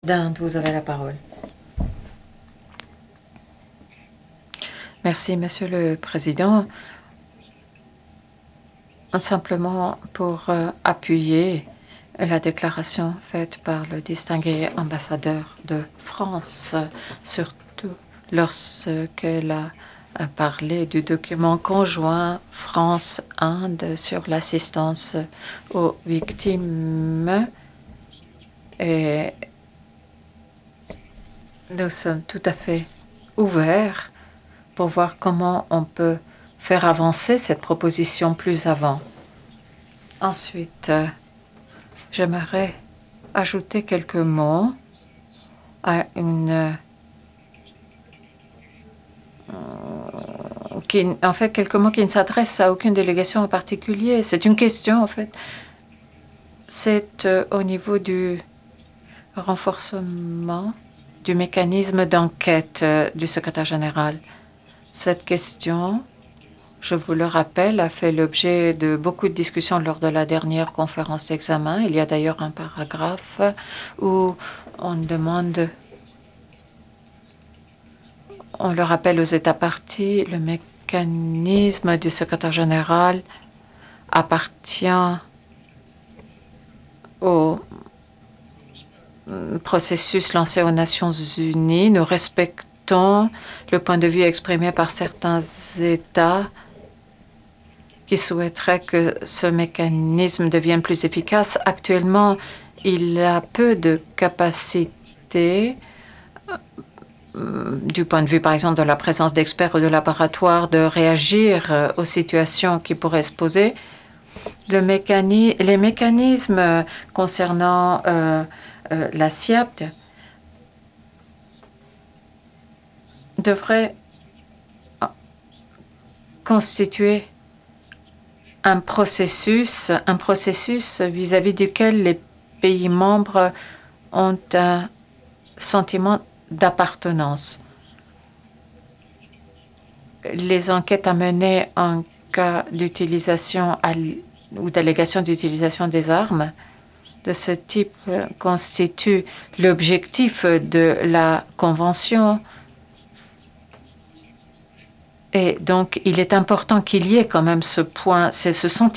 Dinde, vous avez la parole. Merci, Monsieur le Président. Simplement pour appuyer la déclaration faite par le distingué ambassadeur de France, surtout lorsqu'elle a parlé du document conjoint France-Inde sur l'assistance aux victimes. Et nous sommes tout à fait ouverts pour voir comment on peut faire avancer cette proposition plus avant. Ensuite, j'aimerais ajouter quelques mots à quelques mots qui ne s'adressent à aucune délégation en particulier. C'est une question, en fait. C'est au niveau du renforcement du mécanisme d'enquête du secrétaire général. Cette question, je vous le rappelle, a fait l'objet de beaucoup de discussions lors de la dernière conférence d'examen. Il y a d'ailleurs un paragraphe où on demande, on le rappelle aux États parties, le mécanisme du secrétaire général appartient au processus lancé aux Nations Unies. Nous respectons le point de vue exprimé par certains États qui souhaiteraient que ce mécanisme devienne plus efficace. Actuellement, il a peu de capacité du point de vue, par exemple, de la présence d'experts ou de laboratoires, de réagir aux situations qui pourraient se poser. Les mécanismes concernant la SIAPT devraient constituer un processus vis-à-vis duquel les pays membres ont un sentiment d'appartenance. Les enquêtes à mener en cas d'utilisation ou d'allégation d'utilisation des armes de ce type constituent l'objectif de la Convention. Et donc, il est important qu'il y ait quand même ce point, c'est ce sentiment